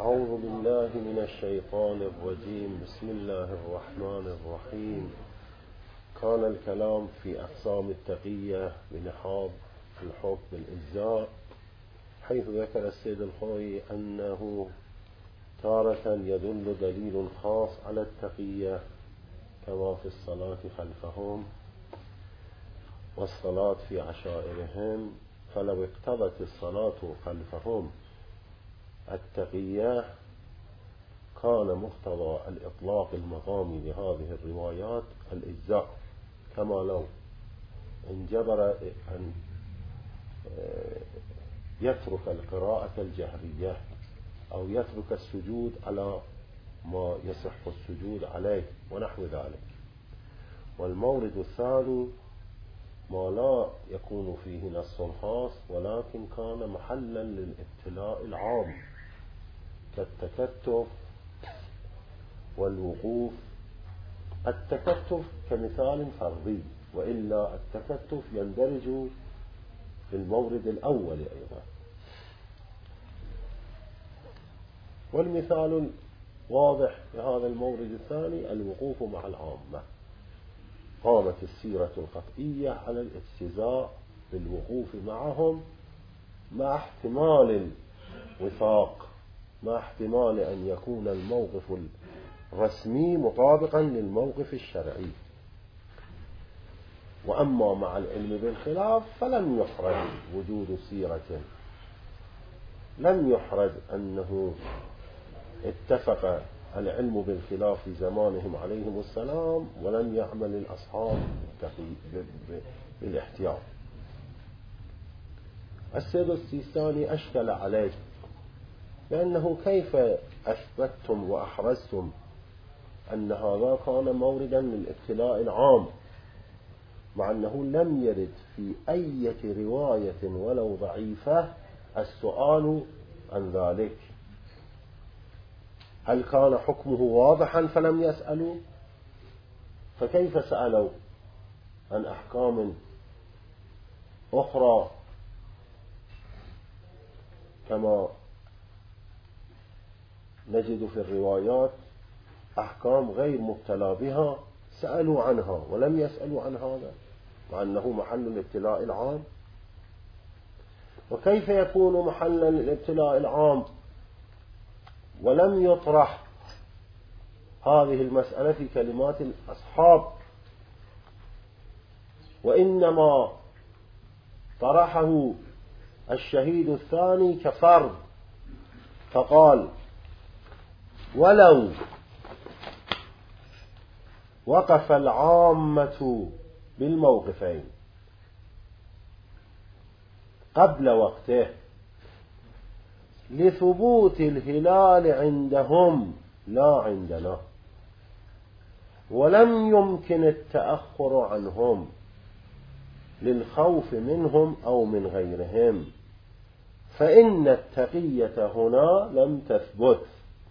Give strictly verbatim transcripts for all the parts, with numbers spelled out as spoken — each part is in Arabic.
أعوذ بالله من الشيطان الرجيم. بسم الله الرحمن الرحيم. كان الكلام في أقسام التقية بلحاظ الحكم بالإجزاء، حيث ذكر السيد الخوئي أنه تارة يدل دليل خاص على التقية كما في الصلاة خلفهم والصلاة في عشائرهم، فلو اقتضت الصلاة خلفهم التقية كان مقتضى الإطلاق المقامي لهذه الروايات الإجزاء، كما لو انجبر أن يترك القراءة الجهرية أو يترك السجود على ما يصح السجود عليه ونحو ذلك. والمورد الثاني ما لا يكون فيه نص خاص ولكن كان محلا للابتلاء العام كالتكتف والوقوف. التكتف كمثال فردي، وإلا التكتف يندرج في المورد الأول أيضا. والمثال واضح لهذا المورد الثاني الوقوف مع العامة. قامت السيرة القطعية على الاجتزاء بالوقوف معهم مع احتمال الوفاق، مع احتمال أن يكون الموقف الرسمي مطابقا للموقف الشرعي. وأما مع العلم بالخلاف فلم يحرج وجود سيرة، لم يحرج أنه اتفق العلم بالخلاف في زمانهم عليهم السلام ولم يعمل الأصحاب بالاحتياط. السيد السيستاني أشكل عليه لأنه كيف أثبتتم وأحرزتم أن هذا كان موردا للابتلاء العام مع أنه لم يرد في أي رواية ولو ضعيفة السؤال عن ذلك؟ هل كان حكمه واضحا فلم يسألوا؟ فكيف سألوا عن أحكام أخرى كما نجد في الروايات أحكام غير مبتلى بها سألوا عنها ولم يسألوا عن هذا مع أنه محل الابتلاء العام؟ وكيف يكون محلا للابتلاء العام ولم يطرح هذه المسألة في كلمات الأصحاب، وإنما طرحه الشهيد الثاني كفرد فقال ولو وقف العامة بالموقفين قبل وقته لثبوت الهلال عندهم لا عندنا، ولم يمكن التأخر عنهم للخوف منهم أو من غيرهم، فإن التقية هنا لم تثبت.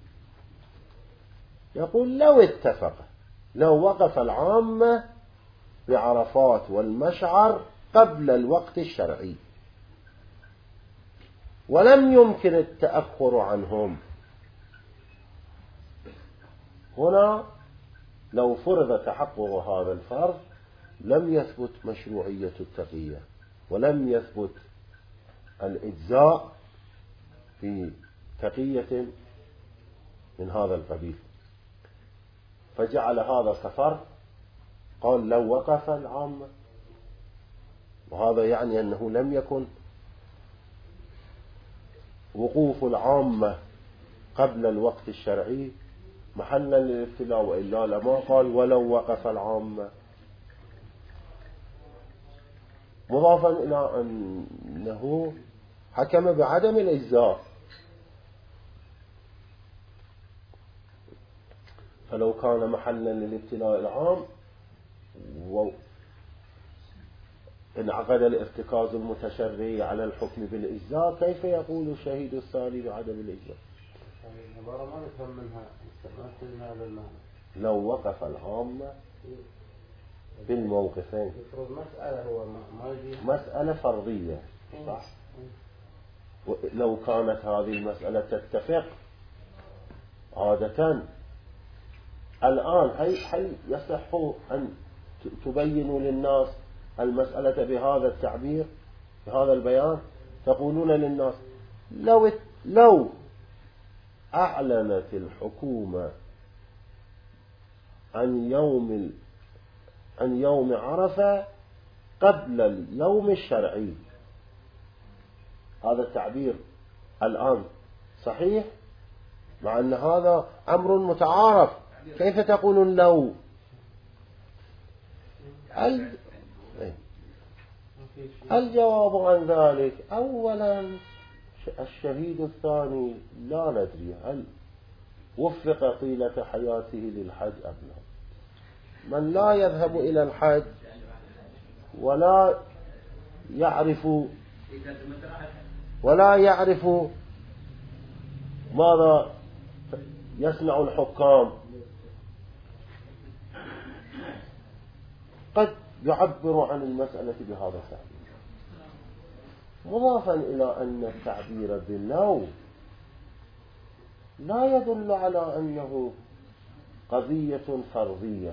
يقول لو اتفق، لو وقف العامة بعرفات والمشعر قبل الوقت الشرعي ولم يمكن التأخر عنهم، هنا لو فرض تحقق هذا الفرض لم يثبت مشروعية التقية ولم يثبت الإجزاء في تقية من هذا القبيل، فجعل هذا كفر. قال لو وقف العامة، وهذا يعني أنه لم يكن وقوف العامة قبل الوقت الشرعي محلا للابتلاء، وإلا لما قال ولو وقف العامة، مضافا إلى أنه حكم بعدم الإجزاء. فلو كان محلا للابتلاء العام وانعقد الارتكاز المتشرعي على الحكم بالإجزاء، كيف يقول الشهيد الثاني بعدم الإجزاء؟ لو وقف العامة بالموقفين مسألة فرضية صح؟ لو كانت هذه المسألة تتفق عادة الآن هل يصح أن تبينوا للناس المسألة بهذا التعبير بهذا البيان؟ تقولون للناس لو لو أعلنت الحكومة عن يوم عن يوم عرفة قبل اليوم الشرعي، هذا التعبير الآن صحيح؟ مع أن هذا أمر متعارف، كيف تقولون لو؟ الجواب عن ذلك أولا الشهيد الثاني لا ندري هل وفق طيلة حياته للحج أم لا. من لا يذهب إلى الحج ولا يعرف ولا يعرف ماذا يصنع الحكام قد يعبر عن المسألة بهذا التعبير، مضافا إلى أن التعبير باللو لا يدل على أنه قضية فرضية.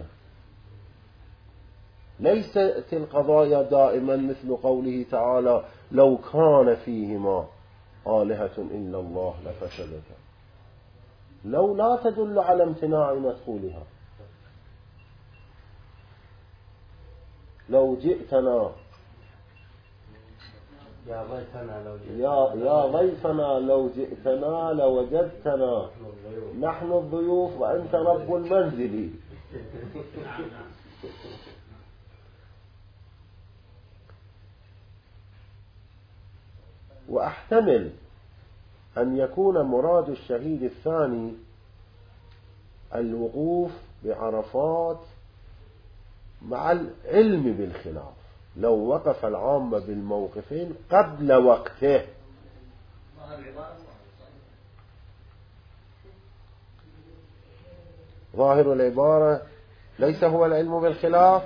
ليست القضايا دائما مثل قوله تعالى لو كان فيهما آلهة إلا الله لفسدتا. لو لا تدل على امتناع مدخولها. لو جئتنا يا ضيفنا لو جئتنا يا, يا ضيفنا لو جئتنا لوجدتنا نحن الضيوف وأنت رب المنزل. وأحتمل أن يكون مراد الشهيد الثاني الوقوف بعرفات مع العلم بالخلاف، لو وقف العامة بالموقفين قبل وقته. ظاهر العبارة ليس هو العلم بالخلاف،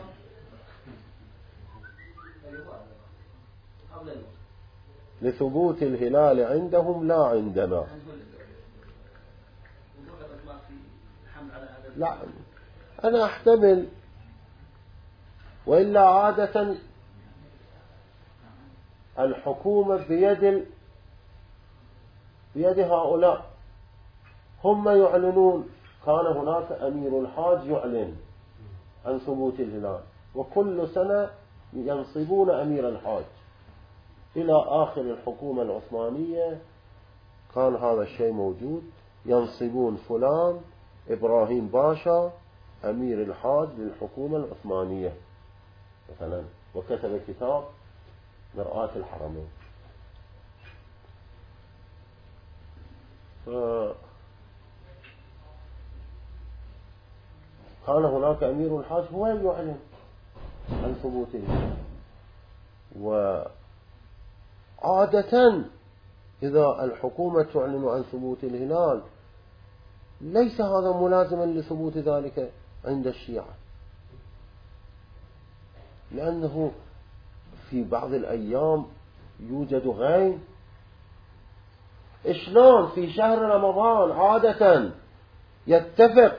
لثبوت الهلال عندهم لا عندنا. لا أنا أحتمل، وإلا عادة الحكومة بيد بيد هؤلاء، هم يعلنون. كان هناك أمير الحاج يعلن عن ثبوت الهلال، وكل سنة ينصبون أمير الحاج. إلى آخر الحكومة العثمانية كان هذا الشيء موجود، ينصبون فلان إبراهيم باشا أمير الحاج للحكومة العثمانية مثلا، وكتب كتاب مرآة الحرمين. كان هناك أمير الحاج هو يعلن عن ثبوته. وعادة إذا الحكومة تعلن عن ثبوت الهلال ليس هذا ملازما لثبوت ذلك عند الشيعة، لأنه في بعض الأيام يوجد غيم. إشلون في شهر رمضان عادة يتفق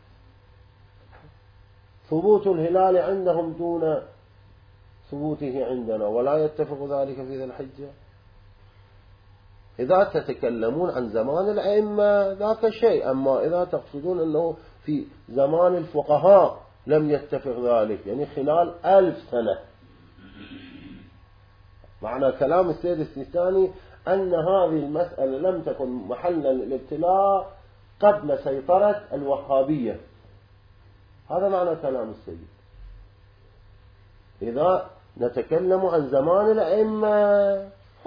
ثبوت الهلال عندهم دون ثبوته عندنا، ولا يتفق ذلك في ذي الحجة؟ إذا تتكلمون عن زمان الأئمة ذاك شيء، أما إذا تقصدون أنه في زمان الفقهاء لم يتفق ذلك، يعني خلال ألف سنة. معنى كلام السيد السيستاني أن هذه المسألة لم تكن محلا للابتلاء قبل سيطرة الوهابية. هذا معنى كلام السيد. إذا نتكلم عن زمان الأئمة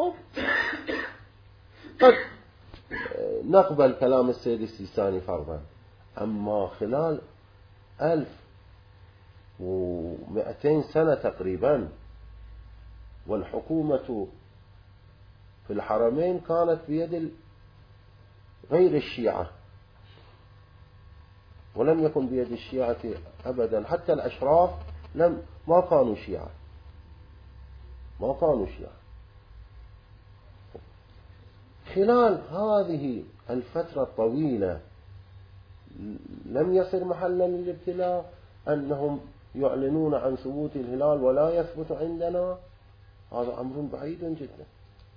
قد نقبل كلام السيد السيستاني فرضا، أما خلال ألف ومئتين سنة تقريبا، والحكومة في الحرمين كانت بيد غير الشيعة، ولم يكن بيد الشيعة أبدا. حتى الأشراف لم ما كانوا شيعة، ما كانوا شيعة. خلال هذه الفترة الطويلة لم يصل محلا للابتلاء أنهم يعلنون عن ثبوت الهلال ولا يثبت عندنا؟ هذا أمر بعيد جدا.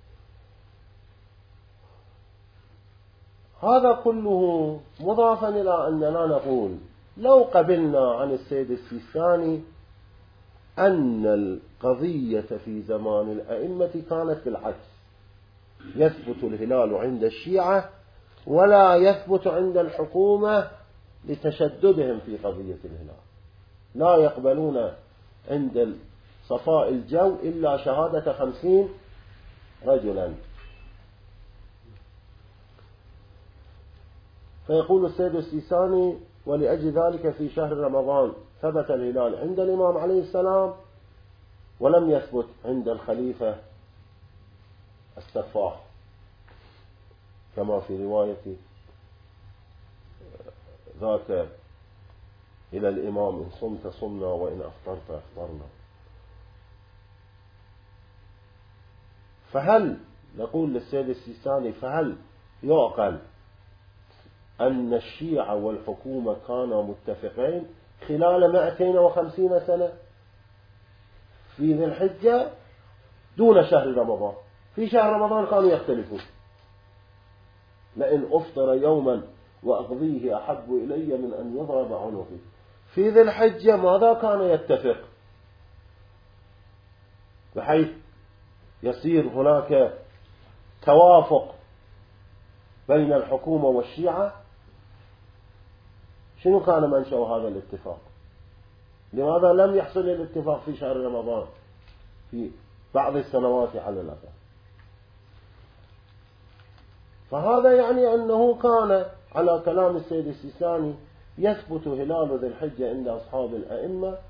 هذا كله مضافا إلى أننا نقول لو قبلنا عن السيد السيستاني أن القضية في زمان الأئمة كانت بالعكس، يثبت الهلال عند الشيعة ولا يثبت عند الحكومة لتشددهم في قضية الهلال، لا يقبلون عند صفاء الجو إلا شهادة خمسين رجلا. فيقول السيد السيستاني: ولأجل ذلك في شهر رمضان ثبت الهلال عند الإمام عليه السلام ولم يثبت عند الخليفة السفاح، كما في رواية ذاك إلى الإمام: إن صمت صمنا وإن أفطرت أفطرنا. فهل نقول للسيد السيستاني: فهل يعقل أن الشيعة والحكومة كانا متفقين خلال مئتين وخمسين سنة في ذي الحجة دون شهر رمضان؟ في شهر رمضان كانوا يختلفون، لئن أفطر يوما وأقضيه أحب إلي من أن يضرب عنقي. في ذي الحجة ماذا كان يتفق بحيث يصير هناك توافق بين الحكومة والشيعة؟ شنو كان منشأ هذا الاتفاق؟ لماذا لم يحصل الاتفاق في شهر رمضان في بعض السنوات على الأقل؟ فهذا يعني أنه كان على كلام السيد السيستاني يثبت هلال ذي الحجة عند أصحاب الأئمة،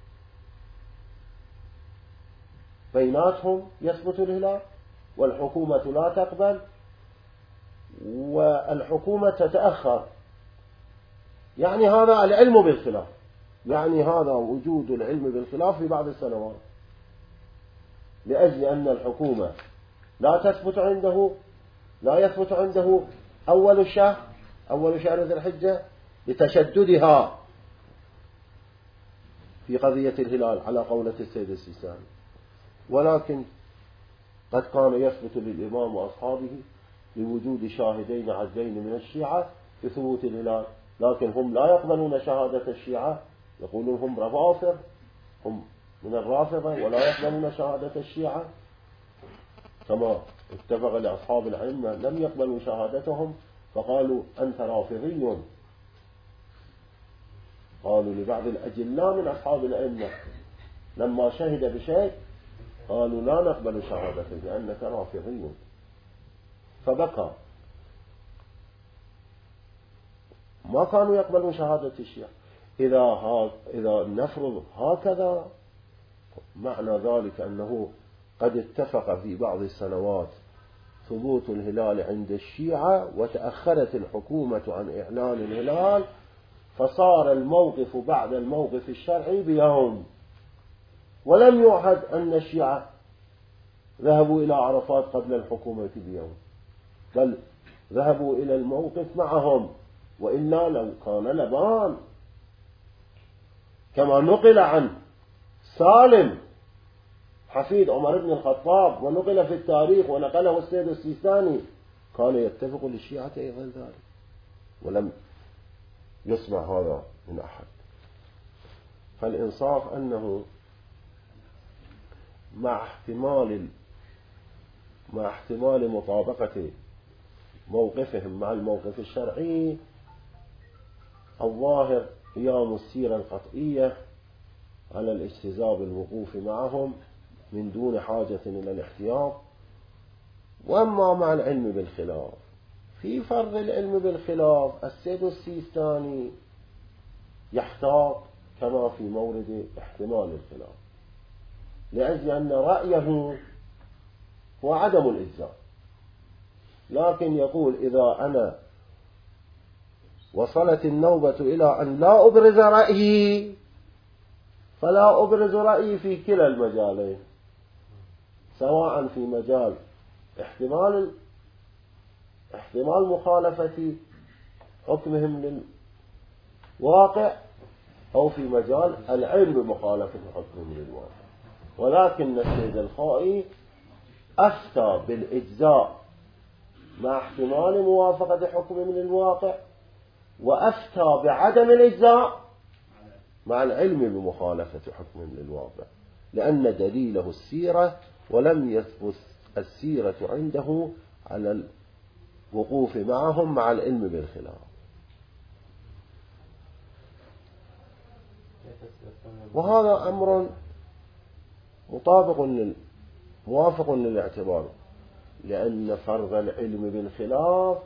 بيناتهم يثبت الهلال والحكومة لا تقبل، والحكومة تتأخر. يعني هذا العلم بالخلاف، يعني هذا وجود العلم بالخلاف في بعض السنوات، لأجل أن الحكومة لا تثبت عنده لا يثبت عنده أول الشهر أول شهر ذي الحجة لتشددها في قضية الهلال على قولة السيد السيستاني. ولكن قد كان يثبت للإمام وأصحابه لوجود شاهدين عدلين من الشيعة في ثبوت الهلال، لكن هم لا يقبلون شهادة الشيعة، يقولون هم روافض، هم من الرافضة ولا يقبلون شهادة الشيعة، كما اتفق لأصحاب الأئمة لم يقبلوا شهادتهم فقالوا: أنت رافضي. قالوا لبعض الأجلاء من أصحاب الأئمة لما شهد بشيء قالوا: لا نقبل شهادتك لأنك رافضي. فبقى ما كانوا يقبلون شهادة الشيعة. إذا, ها إذا نفرض هكذا معنى ذلك أنه قد اتفق في بعض السنوات ثبوت الهلال عند الشيعة وتأخرت الحكومة عن إعلان الهلال، فصار الموقف بعد الموقف الشرعي بيوم، ولم يعهد أن الشيعة ذهبوا إلى عرفات قبل الحكومة بيوم، بل ذهبوا إلى الموقف معهم، وإلا لو كان لبان كما نقل عن سالم حفيد عمر بن الخطاب ونقل في التاريخ ونقله السيد السيستاني، كان يتفق للشيعة أيضا ذلك، ولم يسمع هذا من أحد. فالإنصاف أنه مع احتمال مع احتمال مطابقة موقفهم مع الموقف الشرعي، الظاهر قيام السيرة القطعية على الاجتزاء بالوقوف معهم من دون حاجة إلى الاحتياط. وأما مع العلم بالخلاف، في فرض العلم بالخلاف السيد السيستاني يحتاط كما في مورد احتمال الخلاف، لأجل أن رأيه هو عدم الإجزاء، لكن يقول: إذا أنا وصلت النوبة إلى أن لا أبرز رأيي فلا أبرز رأيي في كلا المجالين، سواء في مجال احتمال احتمال مخالفة حكمهم الواقع أو في مجال العلم بمخالفة حكم للواقع. ولكن السيد الخائي أفتى بالإجزاء مع احتمال موافقة حكم من الواقع، وأفتى بعدم الإجزاء مع العلم بمخالفة حكم من الواقع، لأن دليله السيرة، ولم يثبت السيرة عنده على الوقوف معهم مع العلم بالخلاف. وهذا أمر مطابق لل... موافق للاعتبار، لأن فرض العلم بالخلاف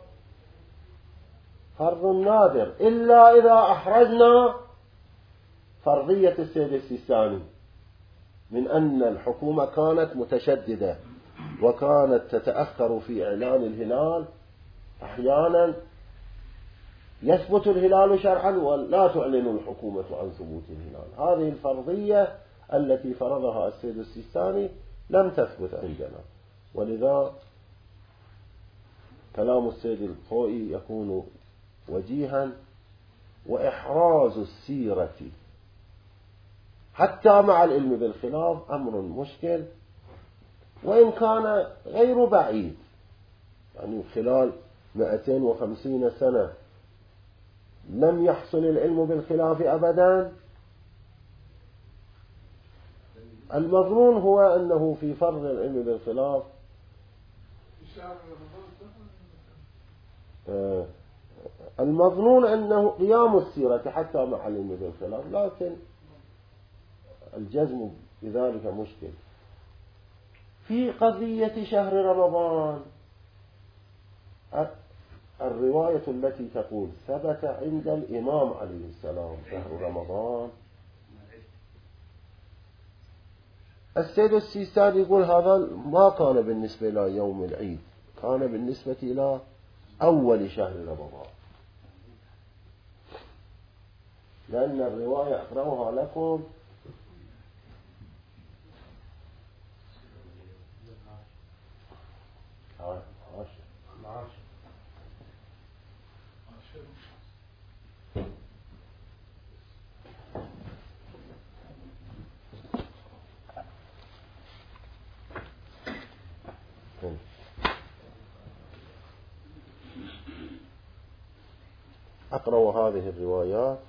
فرض نادر، إلا إذا أحرزنا فرضية السيد السيستاني من أن الحكومة كانت متشددة وكانت تتأخر في إعلان الهلال، أحيانا يثبت الهلال شرعا ولا تعلن الحكومة عن ثبوت الهلال. هذه الفرضية التي فرضها السيد السيستاني لم تثبت عندنا، ولذا كلام السيد الخوئي يكون وجيها. وإحراز السيرة حتى مع العلم بالخلاف أمر مشكل، وإن كان غير بعيد، يعني خلال مئتين وخمسين سنة لم يحصل العلم بالخلاف أبدا. المظنون هو أنه في فرض العلم بالخلاف آه المظنون أنه قيام السيرة حتى مع العلم بالخلاف، لكن الجزم بذلك مشكل. في قضية شهر رمضان الرواية التي تقول ثبت عند الإمام عليه السلام شهر رمضان، السيد السيستاني يقول هذا ما كان بالنسبة إلى يوم العيد، كان بالنسبة إلى أول شهر رمضان، لأن الرواية أقرأها لكم أقرأ هذه الروايات.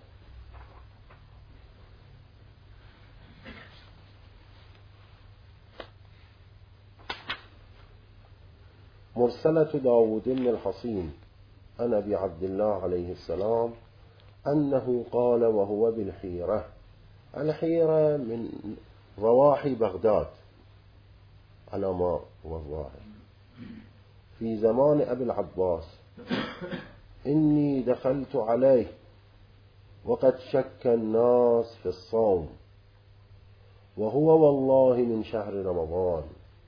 مرسلة داود بن الحصين عن أبي عبد الله عليه السلام أنه قال وهو بالحيرة، الحيرة من رواحي بغداد على ما هو الظاهر، في زمان أبي العباس، إني دخلت عليه وقد شك الناس في الصوم وهو والله من شهر رمضان،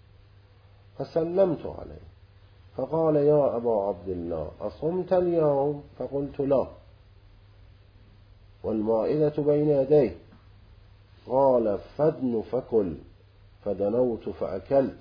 فسلمت عليه فقال يا أبا عبد الله أصمت اليوم؟ فقلت لا، والمائدة بين يديه. قال فادن فكل، فدنوت فأكلت.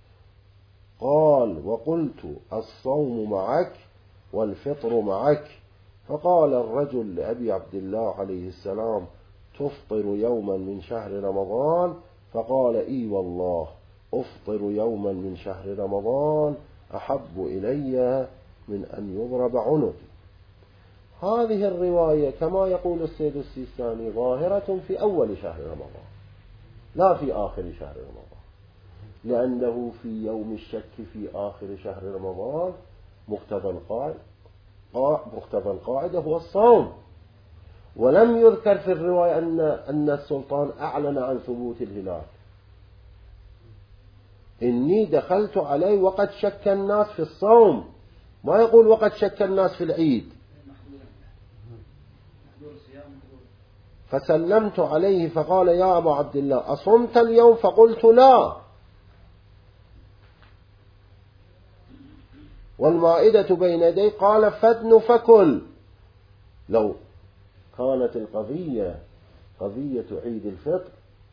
قال وقلت الصوم معك والفطر معك. فقال الرجل لأبي عبد الله عليه السلام تفطر يوما من شهر رمضان؟ فقال إي والله أفطر يوما من شهر رمضان أحب إلي من أن يضرب عنقي. هذه الرواية كما يقول السيد السيستاني ظاهرة في أول شهر رمضان لا في آخر شهر رمضان، لأنه في يوم الشك في آخر شهر رمضان مقتضى القاعدة مقتضى القاعدة هو الصوم، ولم يذكر في الرواية أن أن السلطان أعلن عن ثبوت الهلال. إني دخلت عليه وقد شك الناس في الصوم، ما يقول وقد شك الناس في العيد. فسلمت عليه فقال يا أبا عبد الله أصمت اليوم؟ فقلت لا، والمائدة بين يدي. قال فادن فكل. لو كانت القضية قضية عيد الفطر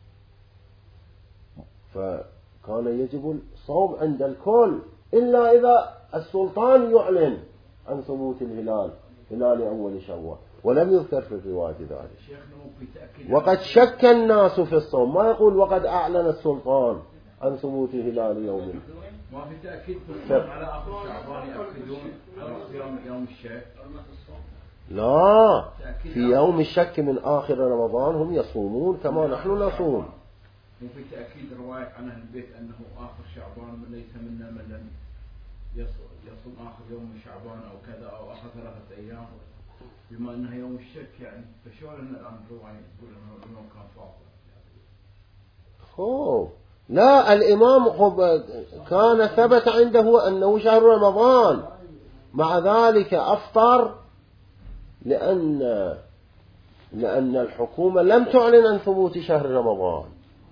فكان يجب الصوم عند الكل، إلا إذا السلطان يعلن عن ثبوت الهلال هلال أول شوال، ولم يذكر في الرواية ذلك. وقد شك الناس في الصوم، ما يقول وقد أعلن السلطان عن ثبوت هلال يوم. ما في تأكيد على آخر شعبان يأكدون على صيام يوم الشك؟ لا، في يوم الشك من آخر رمضان هم يصومون كما نحن نصوم. وفي تأكيد رواية عن أهل البيت أنه آخر شعبان ليس منا من لم يصوم آخر يوم من شعبان أو كذا أو آخر ثلاثة أيام، بما أنه يوم الشك يعني. فشو لنا الآن رواية تقول أنه كان فاضل؟ خوف لا، الإمام كان ثبت عنده أنه شهر رمضان، مع ذلك أفطر لأن لأن الحكومة لم تعلن عن ثبوت شهر رمضان.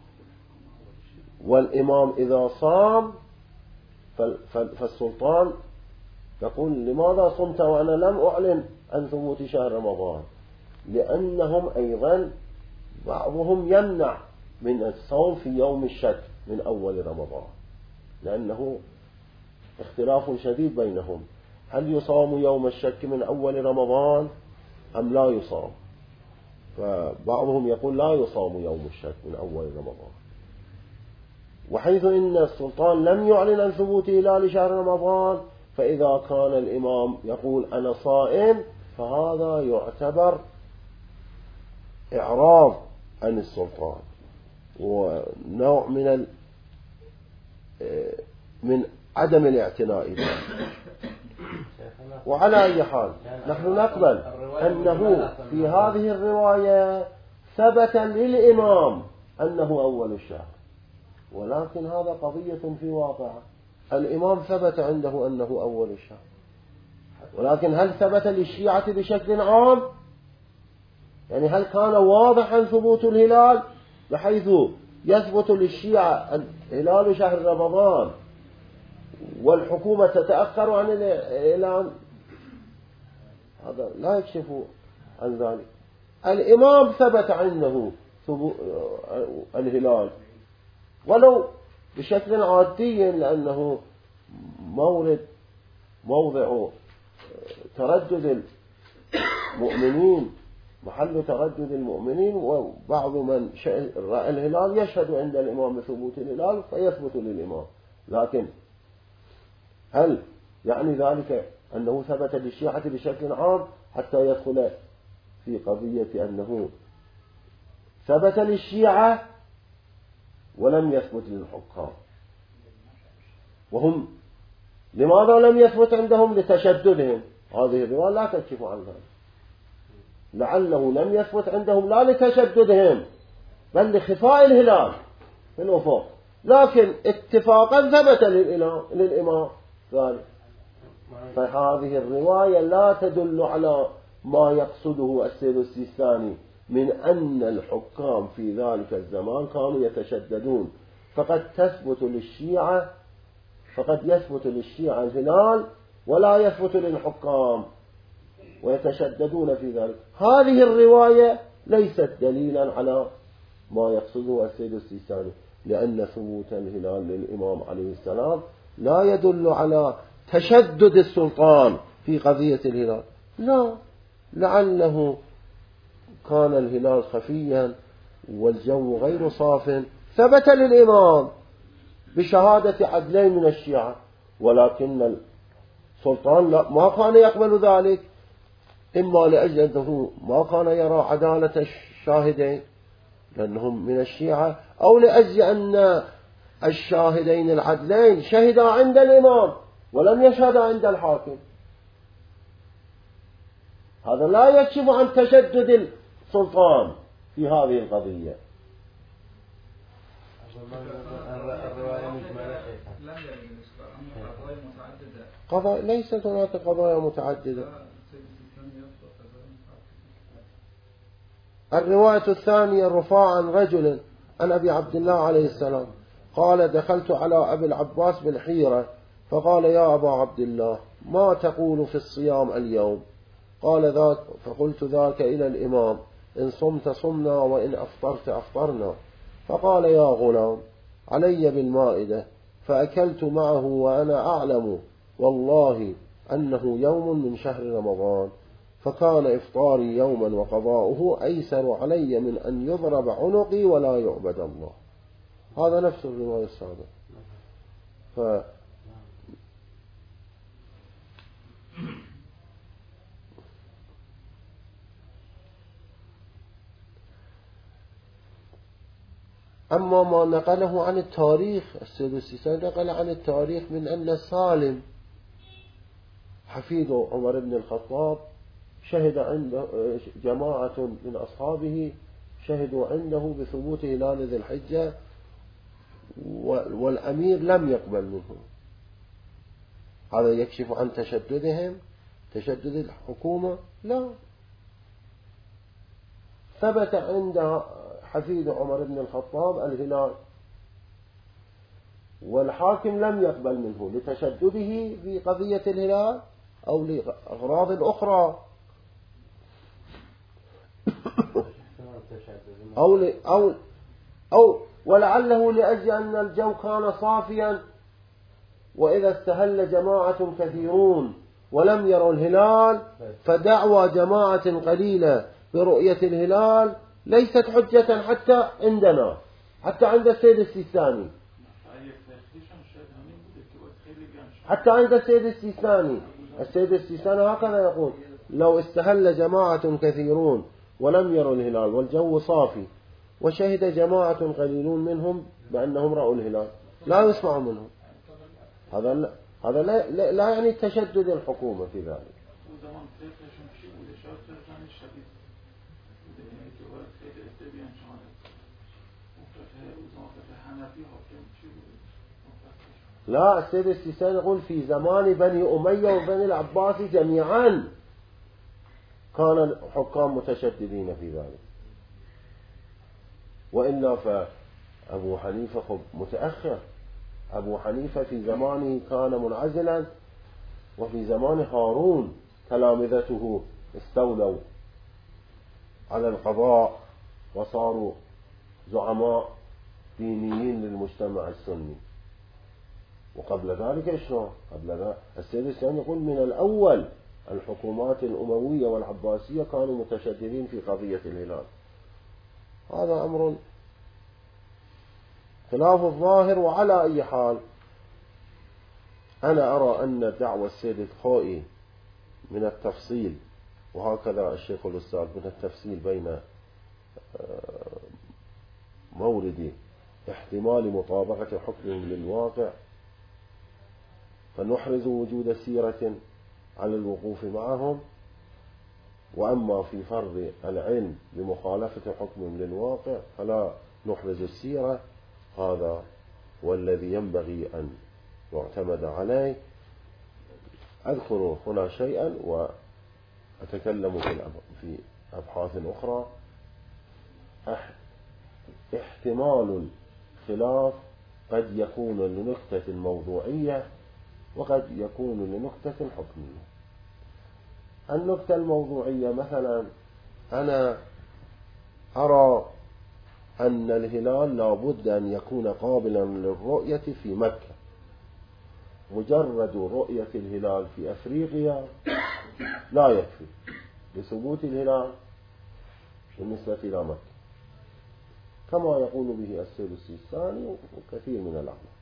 والإمام إذا صام فالسلطان يقول لماذا صمت وأنا لم أعلن عن ثبوت شهر رمضان؟ لأنهم أيضا بعضهم يمنع من الصوم في يوم الشك من أول رمضان، لأنه اختلاف شديد بينهم، هل يصام يوم الشك من أول رمضان أم لا يصام؟ فبعضهم يقول لا يصام يوم الشك من أول رمضان. وحيث إن السلطان لم يعلن عن ثبوت هلال شهر رمضان، فإذا كان الإمام يقول أنا صائم فهذا يعتبر إعراض عن السلطان ونوع من ال... من عدم الاعتناء به. وعلى أي حال نحن نقبل أنه في هذه الرواية ثبت للإمام أنه أول الشهر، ولكن هذا قضية في واقع. الإمام ثبت عنده أنه أول الشهر، ولكن هل ثبت للشيعة بشكل عام؟ يعني هل كان واضحا ثبوت الهلال بحيث يثبت للشيعة هلال شهر رمضان والحكومة تتأخر عن الإعلان؟ هذا لا يكشف عن ذلك. الإمام ثبت عنده الهلال ولو بشكل عادي، لأنه مورد موضع تردد المؤمنين، محل تردد المؤمنين، وبعض من رأى الهلال يشهد عند الإمام بثبوت الهلال فيثبت للإمام. لكن هل يعني ذلك أنه ثبت للشيعة بشكل عام حتى يدخل في قضية أنه ثبت للشيعة ولم يثبت للحكام؟ وهم لماذا لم يثبت عندهم؟ لتشددهم. هذه الرواية لا تكشف عن ذلك. لعله لم يثبت عندهم لا لتشددهم بل لخفاء الهلال في الأفق، لكن اتفاقا ثبت للإمام ذلك. فهذه الرواية لا تدل على ما يقصده السيد السيستاني من أن الحكام في ذلك الزمان كانوا يتشددون. فقد تثبت للشيعة فقد يثبت للشيعة الهلال ولا يثبت للحكام ويتشددون في ذلك. هذه الرواية ليست دليلا على ما يقصده السيد السيستاني، لأن ثبوت الهلال للإمام عليه السلام لا يدل على تشدد السلطان في قضية الهلال. لا، لعله كان الهلال خفيا والجو غير صاف، ثبت للإمام بشهادة عدلين من الشيعة، ولكن السلطان ما كان يقبل ذلك، إما لأجل أنه ما كان يرى عدالة الشاهدين لأنهم من الشيعة، أو لأجل أن الشاهدين العدلين شهدا عند الإمام ولم يشهدا عند الحاكم. هذا لا يكشف عن تشدد السلطان في هذه القضية. قضايا ليست هناك قضايا متعددة. الرواية الثانية الرفاع عن رجل عن أبي عبد الله عليه السلام قال دخلت على أبي العباس بالحيرة فقال يا أبا عبد الله ما تقول في الصيام اليوم؟ قال ذاك فقلت ذاك إلى الإمام إن صمت صمنا وإن أفطرت أفطرنا. فقال يا غلام علي بالمائدة، فأكلت معه وأنا أعلم والله أنه يوم من شهر رمضان فكان إفطاري يوما وقضاؤه أيسر علي من أن يضرب عنقي ولا يعبد الله. هذا نفس الرواية السابقة. ف أما ما نقله عن التاريخ، السيد السيستاني نقل عن التاريخ من أن سالم حفيد عمر بن الخطاب شهد عنده جماعة من أصحابه شهدوا عنده بثبوت هلال ذي الحجة، والأمير لم يقبل منه. هذا يكشف عن تشددهم، تشدد الحكومة. لا، ثبت عند حفيد عمر بن الخطاب الهلال، والحاكم لم يقبل منه لتشدده في قضية الهلال أو لأغراض أخرى، أو ل... أو أو ولعله لأجل أن الجو كان صافيا، وإذا استهل جماعة كثيرون ولم يروا الهلال فدعوى جماعة قليلة برؤية الهلال ليست حجة حتى عندنا، حتى عند السيد السيستاني، حتى عند السيد السيستاني. السيد السيستاني هكذا يقول: لو استهل جماعة كثيرون ولم يروا الهلال والجو صافي وشهد جماعة قليلون منهم بأنهم رأوا الهلال لا يسمع منهم. هذا لا, هذا لا, لا, لا يعني تشدد الحكومة في ذلك. لا، السيد السيستاني يقول في زمان بني أمية وبني العباس جميعا كان الحكام متشددين في ذلك، وإلا فأبو حنيفة متأخر. أبو حنيفة في زمانه كان منعزلا، وفي زمان هارون تلامذته استولوا على القضاء وصاروا زعماء دينيين للمجتمع السني. وقبل ذلك شلون؟ قبل ذلك السيد السيستاني يقول من الأول الحكومات الأموية والعباسية كانوا متشددين في قضية الهلال. هذا أمر خلاف الظاهر. وعلى أي حال أنا أرى أن دعوة السيد الخوئي من التفصيل، وهكذا الشيخ الأستاذ، من التفصيل بين مورد احتمال مطابقة حكمهم للواقع فنحرز وجود سيرة على الوقوف معهم، وأما في فرض العلم بمخالفة حكمهم للواقع فلا نحرز السيرة. هذا والذي ينبغي أن يعتمد عليه. أذكر هنا شيئا وأتكلم في أبحاث أخرى. احتمال الخلاف قد يكون لنكتة موضوعية وقد يكون لنكتة حكمية. النكتة الموضوعية مثلا، أنا أرى أن الهلال لابد أن يكون قابلا للرؤية في مكة. مجرد رؤية الهلال في أفريقيا لا يكفي لثبوت الهلال بالنسبة إلى مكة، كما يقول به السيد السيستاني وكثير من العلماء.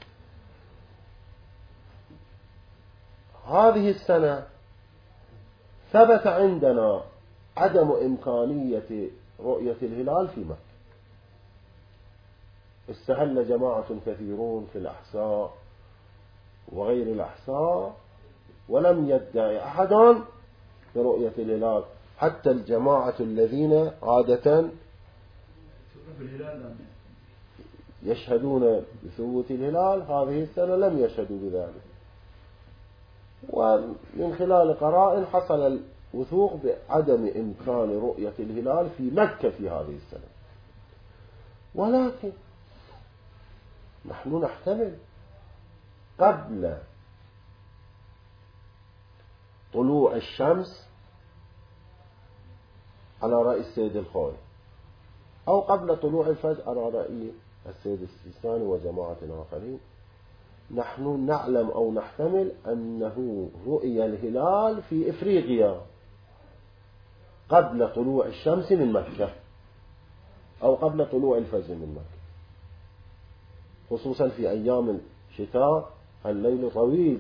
هذه السنة ثبت عندنا عدم إمكانية رؤية الهلال في مكة. استهل جماعة كثيرون في الأحساء وغير الأحساء ولم يدعي أحد برؤية الهلال، حتى الجماعة الذين عادة يشهدون بثبوت الهلال هذه السنة لم يشهدوا بذلك. ومن خلال قرائن حصل الوثوق بعدم إمكان رؤية الهلال في مكة في هذه السنة. ولكن نحن نحتمل قبل طلوع الشمس على رأي السيد الخوئي، أو قبل طلوع الفجر على رأي السيد السيستاني وجماعة آخرين، نحن نعلم أو نحتمل أنه رؤي الهلال في إفريقيا قبل طلوع الشمس من مكة أو قبل طلوع الفجر من مكة، خصوصا في أيام الشتاء الليل طويل.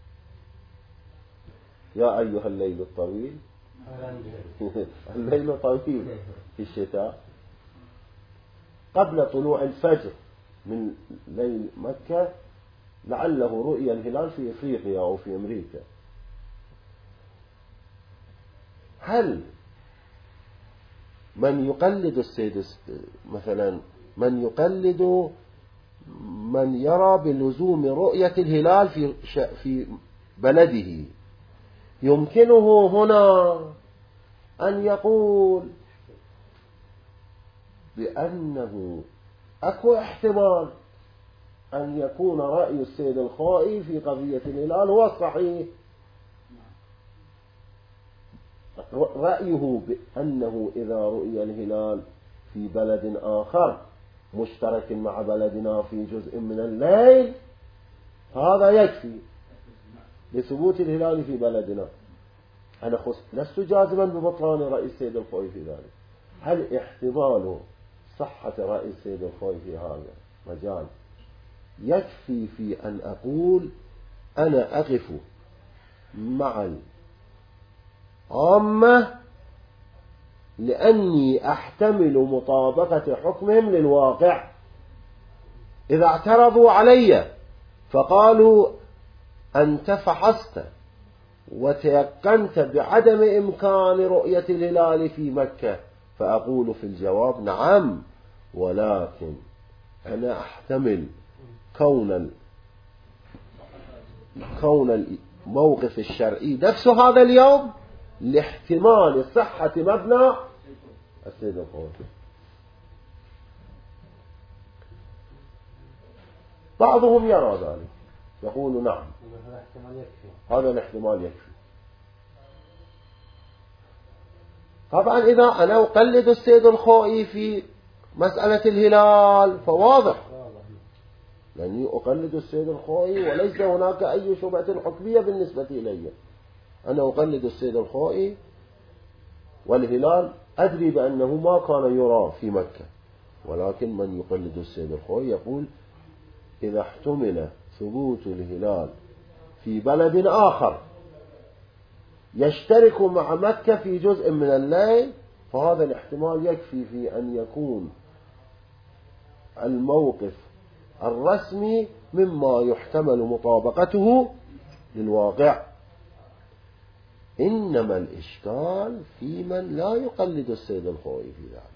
يا أيها الليل الطويل الليل طويل في الشتاء. قبل طلوع الفجر من ليل مكة لعله رؤيا الهلال في إفريقيا أو في أمريكا. هل من يقلد السيد مثلا من يقلد من يرى بلزوم رؤية الهلال في في بلده يمكنه هنا أن يقول بأنه أكو احتمال أن يكون رأي السيد الخوئي في قضية الهلال هو الصحيح؟ رأيه بأنه إذا رؤي الهلال في بلد آخر مشترك مع بلدنا في جزء من الليل هذا يكفي لثبوت الهلال في بلدنا. أنا خص لست جازما ببطلان رأي السيد الخوئي في ذلك. هل احتمال صحة رأي السيد الخوئي في هذا مجال يكفي في أن أقول أنا أقف مع العامة لأني أحتمل مطابقة حكمهم للواقع؟ إذا اعترضوا علي فقالوا أنت فحصت وتيقنت بعدم إمكان رؤية الهلال في مكة، فأقول في الجواب نعم، ولكن أنا أحتمل كون كون الموقف الشرعي نفس هذا اليوم لاحتمال صحة مبنى السيد الخوئي. بعضهم يرى ذلك يقول نعم هذا الاحتمال يكفي. طبعا إذا أنا أقلد السيد الخوئي في مسألة الهلال فواضح لأني أقلد السيد الخوئي وليس هناك أي شبهة حكمية بالنسبة إلي. أنا أقلد السيد الخوئي والهلال أدري بأنه ما كان يرى في مكة، ولكن من يقلد السيد الخوئي يقول إذا احتمل ثبوت الهلال في بلد آخر يشترك مع مكة في جزء من الليل فهذا الاحتمال يكفي في أن يكون الموقف الرسمي مما يحتمل مطابقته للواقع. إنما الإشكال في من لا يقلد السيد الخوئي في ذلك.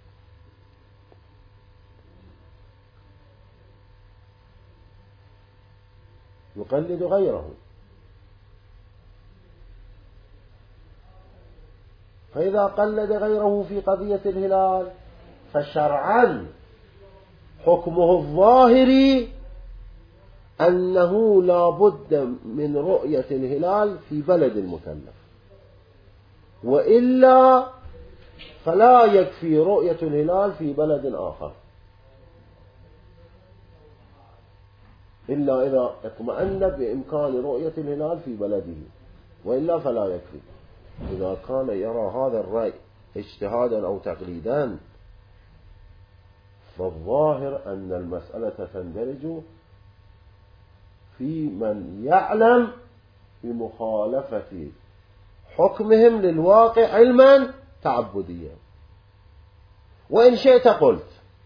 يقلد غيره، فإذا قلد غيره في قضية الهلال فشرعا حكمه الظاهري أنه لا بد من رؤية الهلال في بلد المكلف، وإلا فلا يكفي رؤية الهلال في بلد آخر إلا إذا اطمأن بإمكان رؤية الهلال في بلده، وإلا فلا يكفي. إذا كان يرى هذا الرأي اجتهادا أو تقليدا فالظاهر أن المسألة تندرج في من يعلم بمخالفة حكمهم للواقع علما تعبديا. وإن شئت قلت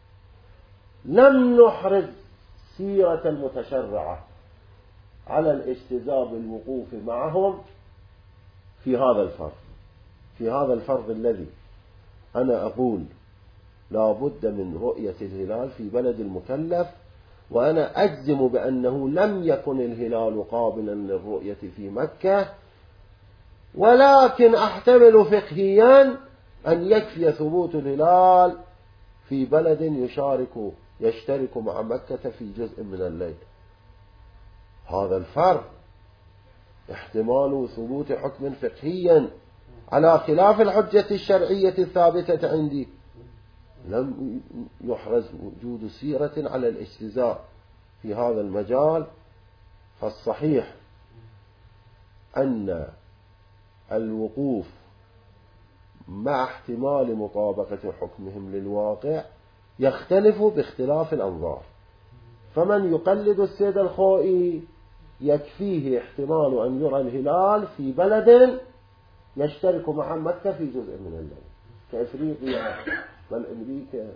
لم نحرز سيرة المتشرعة على الاجتذاب الوقوف معهم في هذا الفرض في هذا الفرض الذي أنا أقول لا بد من رؤية الهلال في بلد المكلف، وأنا أجزم بأنه لم يكن الهلال قابلا للرؤية في مكة، ولكن أحتمل فقهيا أن يكفي ثبوت الهلال في بلد يشارك يشترك مع مكة في جزء من الليل. هذا الفرق احتمال ثبوت حكم فقهيا على خلاف الحجة الشرعية الثابتة عندي. لم يحرز وجود سيرة على الاجتزاء في هذا المجال، فالصحيح أن الوقوف مع احتمال مطابقة حكمهم للواقع يختلف باختلاف الأنظار. فمن يقلد السيد الخوئي يكفيه احتمال أن يرى الهلال في بلد يشترك مع مكة في جزء من الليل كأفريقيا بل أمريكا.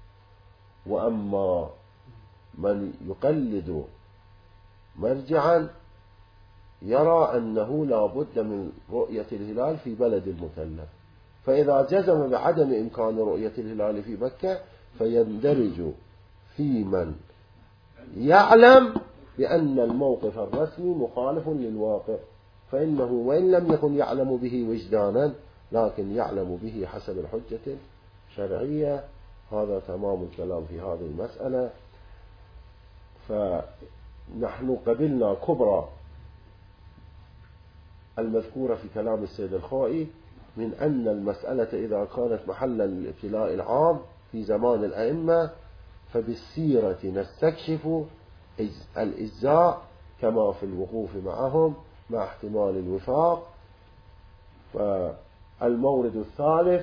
وأما من يقلد مرجعا يرى أنه لا بد من رؤية الهلال في بلد المكلف، فإذا جزم بعدم إمكان رؤية الهلال في مكة فيندرج في من يعلم بأن الموقف الرسمي مخالف للواقع، فإنه وإن لم يكن يعلم به وجدانا لكن يعلم به حسب الحجة الشرعية. هذا تمام الكلام في هذه المسألة. فنحن قبلنا كبرى المذكورة في كلام السيد الخوئي من أن المسألة إذا كانت محلا للابتلاء العام في زمان الأئمة فبالسيرة نستكشف الإجزاء كما في الوقوف معهم مع احتمال الوفاق. فالمورد الثالث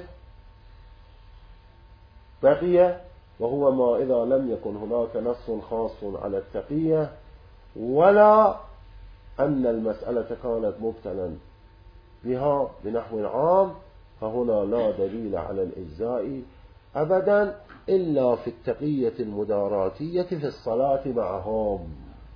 بقي، وهو ما إذا لم يكن هناك نص خاص على التقية ولا أن المسألة كانت مبتلا بها بنحو عام، فهنا لا دليل على الإجزاء أبدا إلا في التقية المداراتية في الصلاة معهم،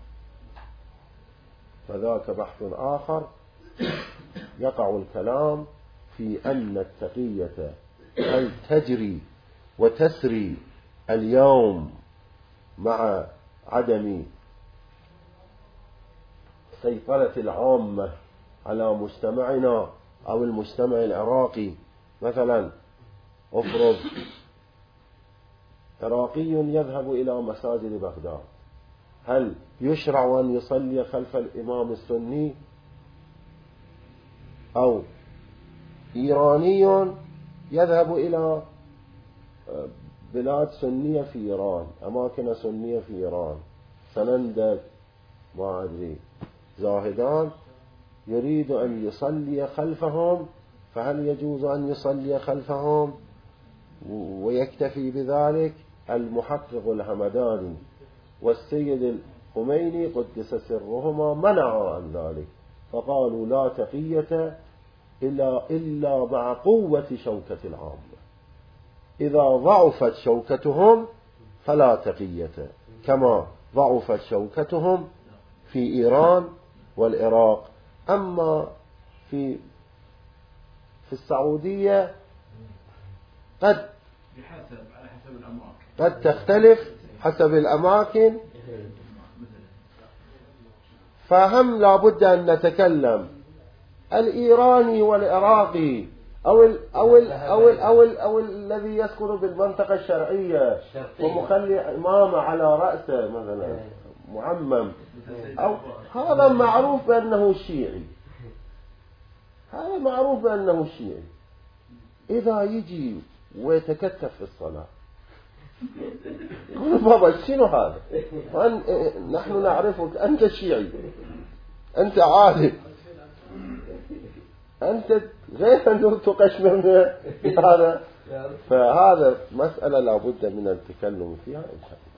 فذاك بحث آخر. يقع الكلام في أن التقية هل تجري وتسري اليوم مع عدم سيطرة العامة على مجتمعنا أو المجتمع العراقي. مثلا أفرض عراقي يذهب إلى مساجد بغداد، هل يشرع أن يصلي خلف الإمام السني؟ أو إيراني يذهب إلى بلاد سنية في إيران، أماكن سنية في إيران، سنندج ما أدري زاهدان، يريد أن يصلي خلفهم، فهل يجوز أن يصلي خلفهم ويكتفي بذلك؟ المحقق الهمداني والسيد الخميني قدس سرهما منعوا عن ذلك، فقالوا لا تقية إلا, إلا مع قوة شوكة العامة، إذا ضعفت شوكتهم فلا تقية، كما ضعفت شوكتهم في إيران والعراق. أما في في السعودية قد قد تختلف حسب الأماكن، فهم لا بد أن نتكلم الإيراني والعراقي أو ال أو ال أو ال أو, ال أو الذي يسكن بالمنطقة الشرعية ومخلي إمامة على رأسه مثلا معمم، أو هذا معروف بأنه شيعي، هذا معروف بأنه شيعي. إذا يجي ويتكتف في الصلاة يقول بابا شنو هذا؟ نحن نعرفك أنت شيعي، أنت عالم، أنت غير أنه تقشمر هذا. فهذا مسألة لا بد من التكلم فيها إن شاء الله.